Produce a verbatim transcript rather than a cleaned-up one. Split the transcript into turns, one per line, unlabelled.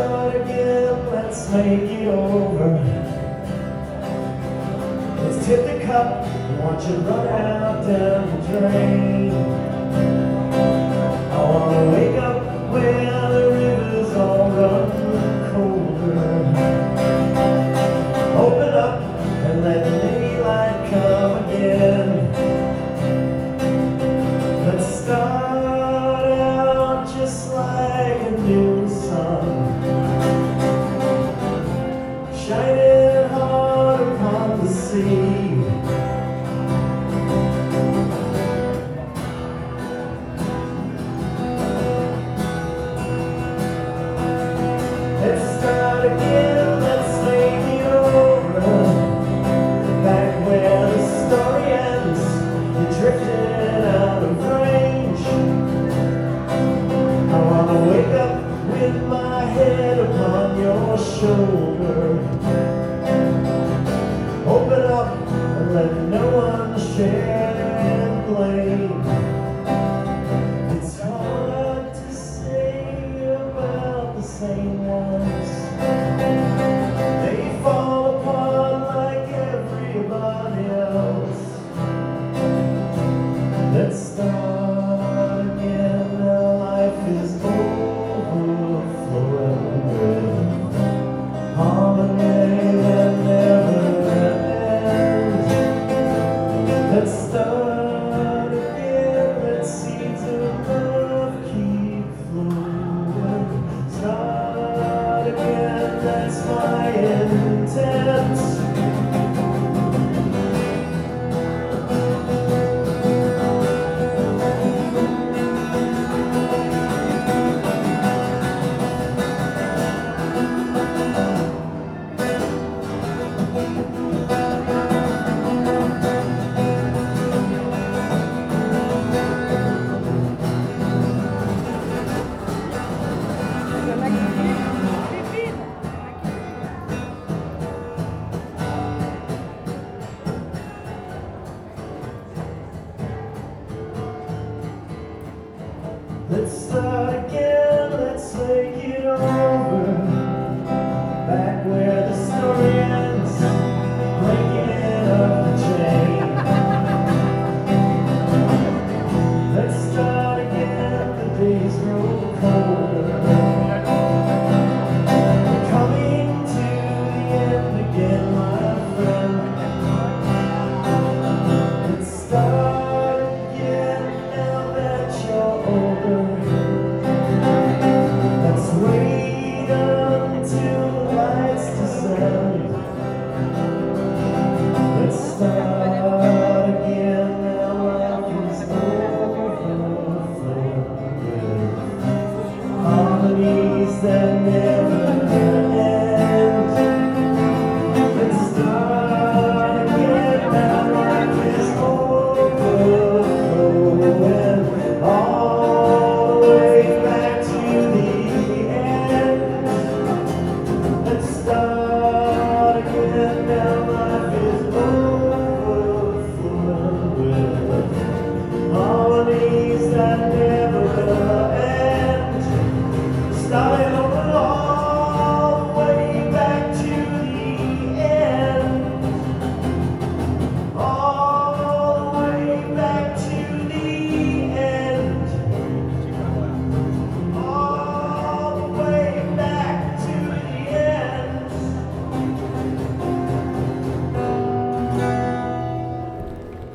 start again, let's make it over. Let's tip the cup, watch it run out down the drain. I wanna wake up where the rivers all run colder. Open up and let the daylight come again. Let's start out just like a new sun, shining hard upon the sea. Let's start again, let's make it over. Back where the story ends, you're drifting out of range. I wanna wake up with my head upon your shoulder. Open up and let no one share blame. It's hard to say about the same ones. They fall apart like everybody else. Let's start again, now life is overflowing with harmony that never ends. Let's start again, let seeds of love keep flowing. Start again, that's my intent.